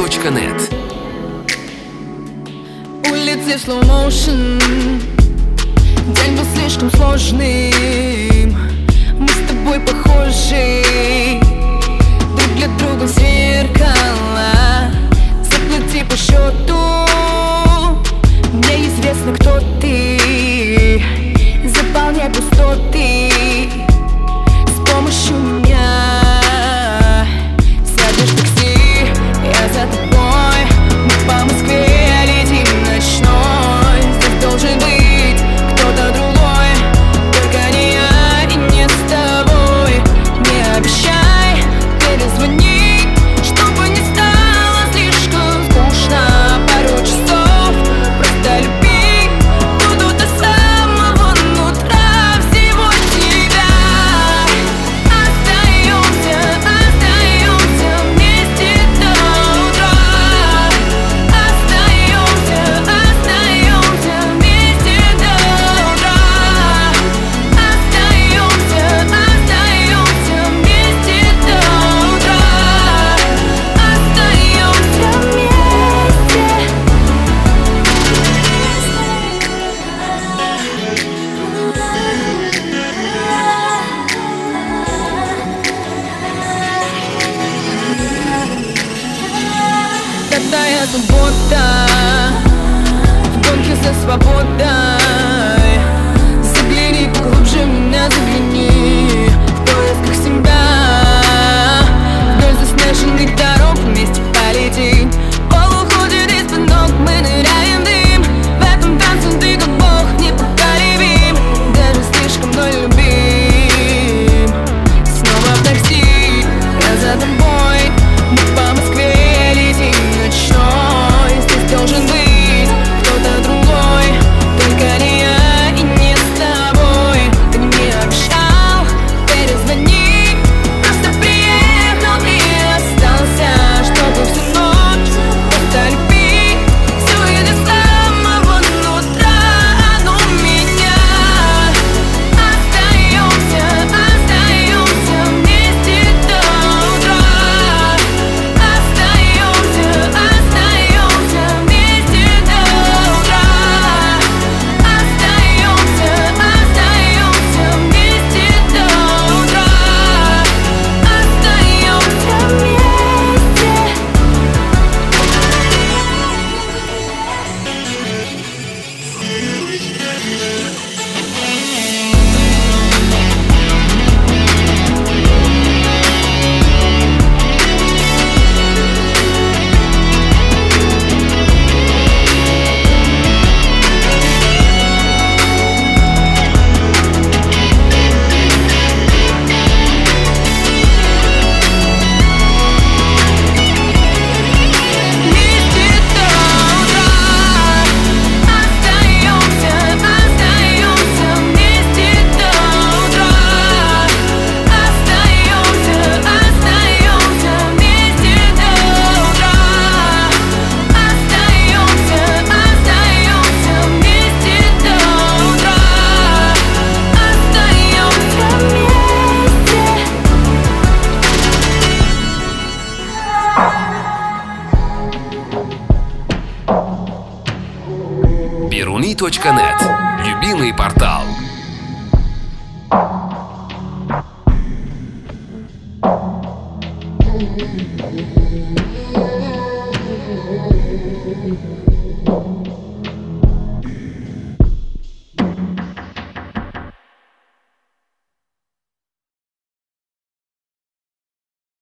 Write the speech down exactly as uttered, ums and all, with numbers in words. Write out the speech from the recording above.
точка нет. Улицы в slow motion. День был слишком сложным. Мы с тобой похожи, друг для друга зеркала. Заплати по счету, мне известно, кто ты. Заполняй пустоты с помощью меня. Сядешь в такси, я за тобой. Мы по Москве летим ночной. Здесь должен быть кто-то другой, только не я и не с тобой. Не обещай перезвонить, чтобы не стало слишком скучно. Пару часов просто любить буду до самого утра всего тебя. Остаемся, остаемся вместе до утра. Остаемся, остаемся вместе до утра. Остаемся, остаемся вместе до утра. Остаемся вместе. Тогда я свобода в гонке за свободой. Загляни поглубже в меня, загляни в поисках себя. Вдоль заснеженных дорог вместе полетим. Пол уходит из-под ног, мы ныряем в дым. В этом танце ты как бог непоколебим, даже слишком мной любим. Снова в такси, я за тобой. Мы по Москве летим ночной. Здесь должен быть кто-то другой, только не я и не с тобой. Ты мне обещал перезвонить, просто приехал и остался, чтобы всю ночь просто любить. Все и до самого утра оно меня. Остаемся, остаемся вместе до утра. Остаемся, остаемся вместе до утра. Остаемся, остаемся вместе до утра. Остаемся вместе. Перуны точка нет. Любимый портал.